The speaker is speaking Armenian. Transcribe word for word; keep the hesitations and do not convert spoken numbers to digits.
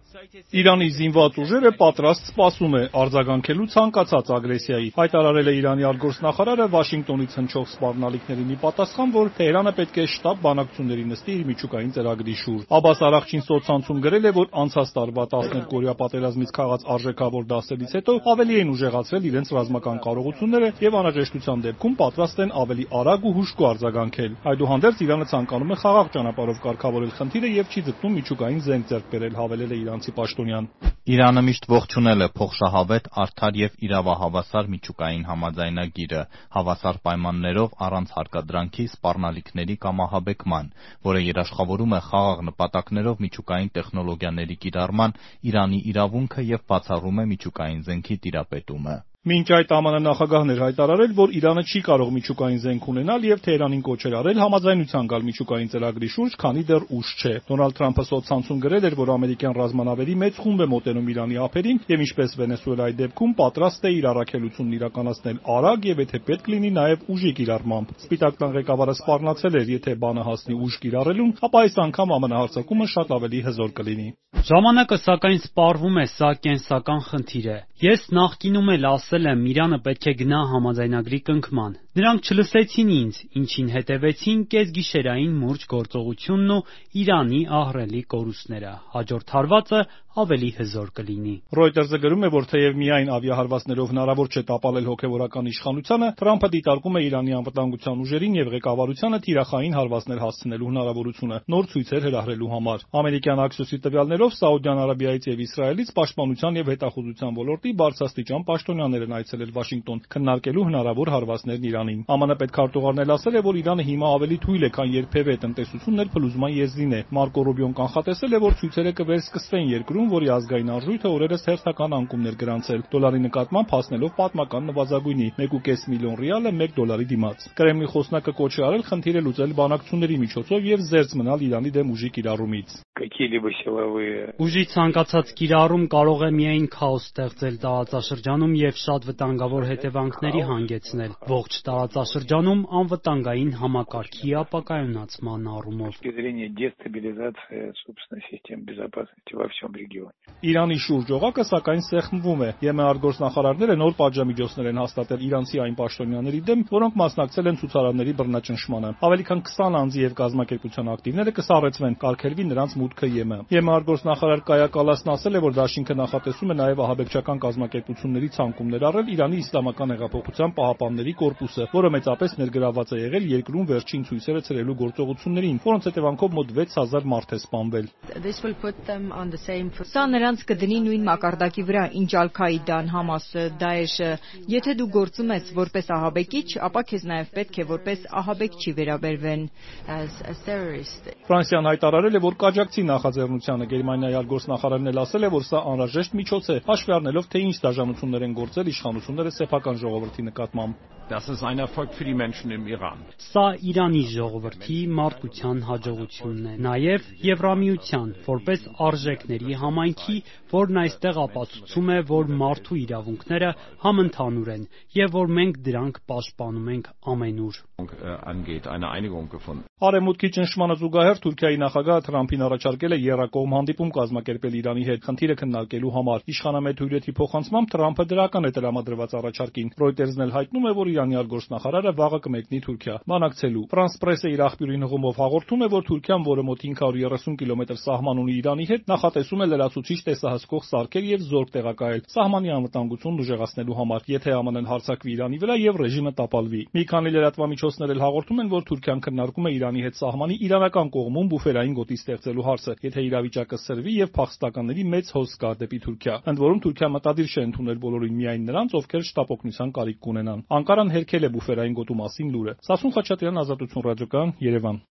Իրանի զինված ուժերը պատրաստ սպասում է արձագանքելու ցանկացած ագրեսիայի, հայտարարել է Իրանի արտգործնախարարը Վաշինգտոնից հնչող սպառնալիքներին ի պատասխան, որ Թեհրանը պետք է շտապ բանակցությունների նստի իր միջուկային ծրագրի շուրջ։ Աբբաս Արաղչին սոցցանցում գրել է, որ անցած տարվա տասներկուօրյա պատերազմից քաղած արժեքավոր դասերից հետո ավելի են ուժեղացրել իրենց ռազմական կարողությունները եւ անհրաժեշտության դեպքում պատրաստ են ավելի արագ ու հուժկու արձագանքել։ Այդուհանդերձ Իրանը ցանկանում է խաղաղ ճանապարհով կարգավորել խնդիրը եւ չի ձգտում միջուկային զենք ձեռք բերել, հավելել է իրանցի պաշտոնյան։ Իրանը միշտ ողջունել է փոխշահավետ, արդար եւ իրավահավասար միջուկային համաձայնագիրը, հավասար պայմաններով առանց հարկադրանքի, սպառնալիքների կամ ահաբեկման, որը երաշխավորում է խաղաղ նպատակներով միջուկային տեխնոլոգիաների կիրառման Իրանի իրավունքը եւ բացառում է միջուկային զենքի տիրապետումը։ Մինչ այդ ԱՄՆ նախագահն էր հայտարարել, որ Իրանը չի կարող միջուկային զենք ունենալ եւ Թեհրանին կոչեր արել համաձայնության գալ միջուկային ծրագրի շուրջ, քանի դեռ ուշ չէ։ Դոնալդ Թրամփը սոցցանցում գրել էր, որ ամերիկյան ռազմանավերի մեծ խումբ է մոտենում Իրանի ափերին եւ ինչպես Վենեսուելայի դեպքում պատրաստ է իր առաքելությունն իրականացնել արագ եւ եթե պետք լինի նաեւ ուժի կիրառմամբ։ Սպիտակ տան ղեկավարը սպառնացել էր, եթե բանը հասնի ուժ կիրառելուն, ապա այս անգամ ԱՄՆ հարձակումը շատ ավելի հզոր կլինի։ Ժամանակը սակայն սպառվում է, սա կենսական խնդիր է։ Ես նախկինում էլ ասել եմ, Իրանը պետք է գնա համաձայնագրի կնքման։ Նրանք չլսեցին ինձ, ինչին հետևեցին կեսգիշերային մուրջ գործողությունն ու Իրանի ահռելի կորուստները։ Հաջորդ հարվածը ավելի հզոր կլինի։ Reuters-ը գրում է, որ թեև միայն ավիահարվածներով հնարավոր չէ տապալել հոգևորական իշխանությանը, Թրամփը դիտարկում է Իրանի անվտանգության ուժերին եւ ղեկավարությանը թիրախային հարվածներ հասցնելու հնարավորությունը նոր ցույցեր հրահրելու համար։ Ամերիկյան Axios-ի տվյալներով Սաուդյան Արաբիայից եւ Իսրայելից պաշտպանության եւ հետախուզության ոլորտի բարձրաստիճան պաշտոնյաներ են այցելել Վաշինգտոն քննարկելու հնարավոր հարվածներն Իրանին։ ԱՄՆ պետքարտուղարն էլ ասել է, որ Իրանը հիմա ավելի թույլ է, քան երբևէ տնտեսությունն էլ փլուզման եզրին է։ Մարկո Ռուբիոն կանխատեսել է, որ ցույցերը կվերսկսվեն երկրում, որի ազգային արժույթը օրերս հերթական անկումներ գրանցել, դոլարի նկատմամբ հասնելով պատմական նվազագույնի՝ մեկ ու կես միլիոն ռիալը մեկ դոլարի դիմաց։ Կրեմլի խոսնակը կոչ է արել խնդիրը լուծել բանակցությունների միջոցով եւ զերծ մնալ Իրանի դեմ ուժի կիրառումից։ Ուժի ցանկացած կիրառում կարող է միայն քաոս ստեղծել տարածաշրջանում եւ շատ վտանգավոր հետևանքների հանգեցնել ողջ տարածաշրջանում անվտանգային համակարգի ապակայունացման առումով։ Իրանի շուրջ օղակը սակայն սեղմվում է։ ԵՄ արտգործնախարարները նոր պատժամիջոցներ են հաստատել իրանցի այն պաշտոնյաների դեմ, որոնք մասնակցել են ցուցարարների բռնաճնշմանը։ Ավելի քան քսան անձի եւ կազմակերպության ակտիվները կսառեցվեն, կարգելվի նրանց մուտքը ԵՄ։ ԵՄ արտգործնախարար Կայա Կալասն ասել է, որ դաշինքը նախատեսում է նաեւ ահաբեկչական կազմակերպությունների ցանկում ներառել Իրանի Իսլամական հեղափոխության պահապանների կորպուսը, որը մեծապես ներգրավված է եղել երկրում վերջին ցույցերը ցրելու գործողություններին, որոնց հետևանքով մոտ վեց հազար մարդ է սպանվել։ Սա նրանց կդնի նույն մակարդակի վրա, ինչ Ալ-Քաիդան, Համասը, Դաեշը։ Եթե դու գործում ես որպես ահաբեկիչ, ապա քեզ նաև պետք է որպես ահաբեկչի վերաբերվեն։ Ֆրանսիան հայտարարել է, որ կաջակցի նախաձեռնությանը։ Գերմանիայի արտգործնախարարն էլ ասել է, որ սա անհրաժեշտ միջոց է, հաշվի առնելով, թե ինչ դաժանություններ են գործել իշխանությունները սեփական ժողովրդի նկատմամբ։ Սա Իրանի ժողովրդի մարդկության հաջողությունն է, նաև Եվրամիության, որպես արժեքների համայնքի, որն այստեղ ապացուցում է, որ մարդու իրավունքները համընդհանուր են եւ որ մենք դրանք պաշտպանում ենք ամենուր։ Արևմուտքի ճնշմանը զուգահեռ Թուրքիայի նախագահը Թրամփին առաջարկել է եռակողմ հանդիպում կազմակերպել Իրանի հետ խնդիրը քննարկելու համար։ Իշխանամետ հյուրերի փոխանցմամբ Թրամփը դրական է տրամադրված առաջարկին։ Reuters-ն էլ հայտնում է, որ Իրանի արտգործնախարարը վաղը կմեկնի Թուրքիա բանակցելու։ France Press-ը իր աղբյուրի հղումով հաղորդում է, որ Թուրքիան, որը մոտ հինգ հարյուր երեսուն կիլոմետր սահման ունի Իրանի հետ, նախատեսում է լրացուցիչ տեսահսկող սարքեր եւ զորք տեղակայել սահմանի անվտանգությունն ուժեղացնելու համար, եթե ԱՄՆ-ն հարձակվի Իրանի վրա եւ ռեժիմը տապալվի։ Մի քանի լրատվամիջոցներ էլ հաղորդում են, որ Թուրքիան քննարկում է Իրանի հետ սահմանի իրանական կողմում բուֆերային գոտի ստեղծելու հարցը, եթե իրավիճակը սրվի եւ փախստականների մեծ հոս կա դեպի Թուրքիա։ Ընդ որում Թուրքիան մտադիր չէ ընդունել բոլորին միայն նրանց, ովքեր շտապ օգնության կարիք կունենան։ Անկարան հերքել է բուֆերային գոտու մասին լուրը։ Սասուն Խաչատրյան, Ազատություն ռադիոկայան, Երևան։